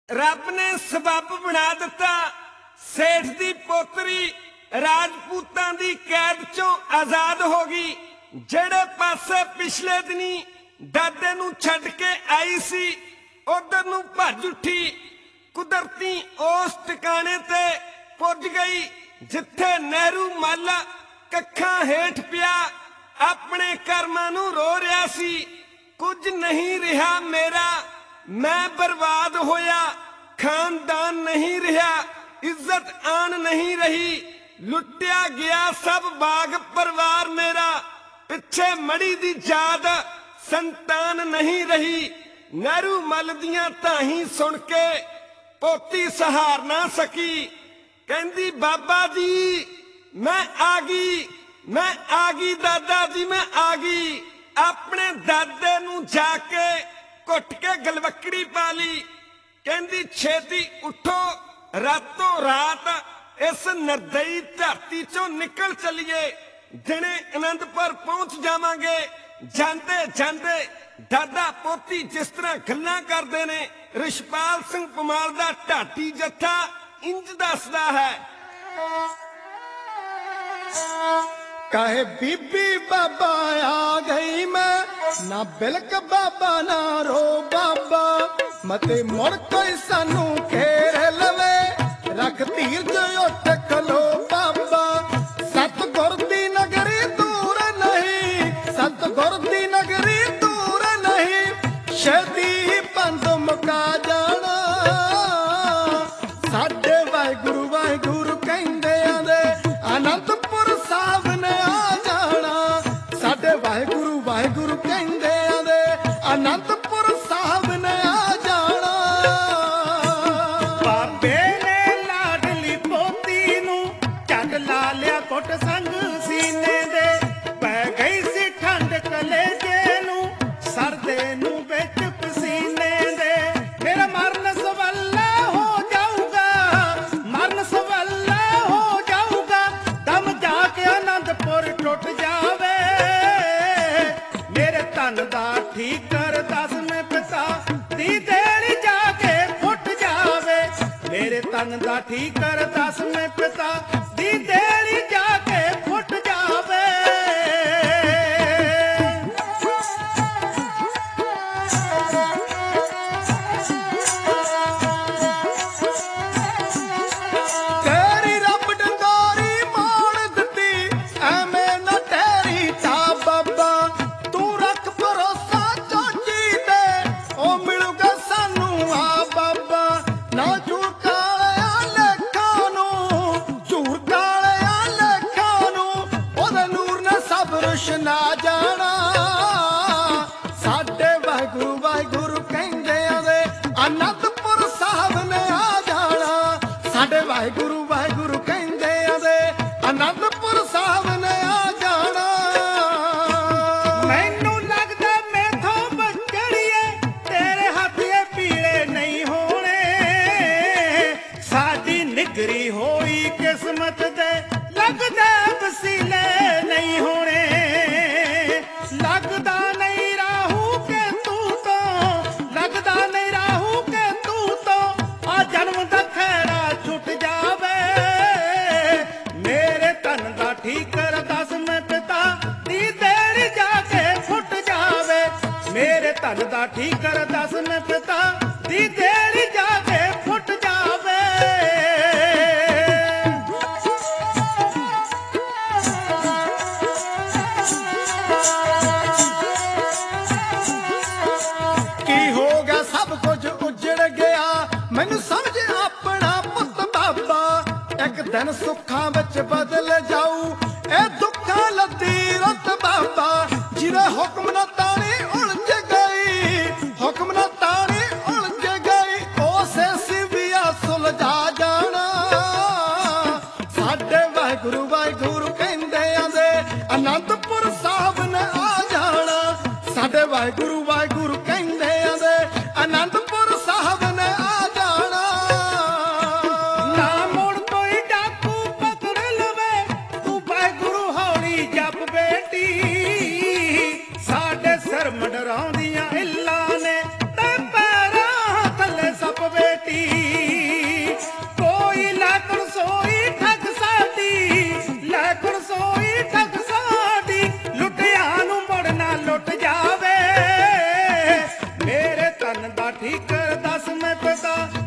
रब ने सबब बना दिता। सेठ दी पोतरी राजपूतां दी कैद चों आजाद हो गई। जेड़े पासे पिछले दिनी दादे नूं छड्ड के आई सी उधर नूं भज उठी। कुदरती उस ठिकाने ते पुज गई जिथे नेहरू मल कखां हेठ पिया अपने कर्मां नूं रो रहा सी। कुछ नहीं रहा मेरा, मैं बर्बाद होया। खानदान नहीं रहा, इज्जत आन नहीं रही, लुटिया गया सब बाग परिवार मेरा। पिछे मड़ी दी जाद संतान नहीं रही। नेहरू मल दियां ताही सुन के पोती सहार ना सकी। कहंदी बाबा जी मैं आ गई, मैं आ गई दादा जी, मैं आ गई। अपने दादे नूं जाके घुट के गलवकड़ी पा ली। कहंदी छेती उठो, रातों रात इस निर्दयी धरती चों निकल चलिए। दिने आनंदपुर पहुंच जावांगे। जांदे जांदे दादा पोती जिस तरह गल्लां करदे ने, रिशपाल सिंह पमाल दा ढाटी जत्था इंज दसदा है। कहे बीबी बाबा आ गई मैं, ना बिलक बाबा ना रो बाबा। मते मुड़ कोई सानू घेर लवे, रख धीरज उठ खलो बाबा। सतगुर दी नगरी दूर नहीं, सतगुर दी नगरी दूर नहीं, छेती पंध मुका जाना। साडे वाहिगुरु वाहिगुरु कहंदे आंदे आनंदपुर साहब ने आ जाना। साडे वाहिगुरु वाहिगुरु कहंदे आंदे आनंदपुर साहब ने आ जाना। बाबे ने लाडली पोती नूं झट ला लिया कुट संग सीने दे। पै गई सी ठंड कलेजे नूं, सरदे नूं विच पसीने दे। मेरा मरन सवल्ला हो जाऊगा, मरन सवल्ला हो जाऊगा। दम जाके आनंदपुर टुट जावे। मेरे तन दा ठीकर दसवें पिता दी देली जाके फुट जावे। मेरे तन दा ठीकर दसवें पिता दी देली जाके फुट जावे। तेरी रब डंगोरी मोड़ दित्ती, एवें ना ठहरी ता बाबा। तू रख भरोसा चोची ते, ओ मिलूगा सानू आ बाबा। ना झूर कालिया लेखां नूं, झूर कालिया लेखां नूं, ओदे नूर ने सब रुशना जाना। साडे वाहिगुरु वाहिगुरु कहंदे आंदे आनंदपुर साहब ने आ जाना। साडे वाहिगुरु वाहिगुरु कहंदे आंदे आनंदपुर साहब ने आ जाना। मैनू लगदा मैथों बचड़िए तेरे हत्थ ये पीले नहीं होने। साडी निगरी होई किस्मत दे लगदा वसीले नहीं होने। लगदा नहीं राहू के तू तो, लगदा नहीं राहू के तू तो, आ जन्म दा खैरा छुट जावे। मेरे तन दा ठीकर दसवें पिता दी देली जाके फुट जावे। मेरे तन दा ठीकर दसवें पिता दी देली जाके फुट जावे। की हो गया सब कुछ उजड़ गया, मैनू समझ अपना पुत बाबा। एक दिन सुखां विच बदल जाऊ, ए दुखां लदी रुत बाबा। जिरे हुक्म ना ताणी उलझ गई, हुक्म ना ताणी उलझ गई, उसे सिविया सुलझा जाना। साडे वाहिगुरु वाहिगुरु कहंदे आंदे आनंदपुर साहब ने आ जाना। साडे वाहिगुरु वाहिगुरु कहंदे आंदे आनंदपुर साहब ने आ जाना। ना मुड़ कोई डाकू पकड़ लवे। ਰਹਿਮਤ ਦਾ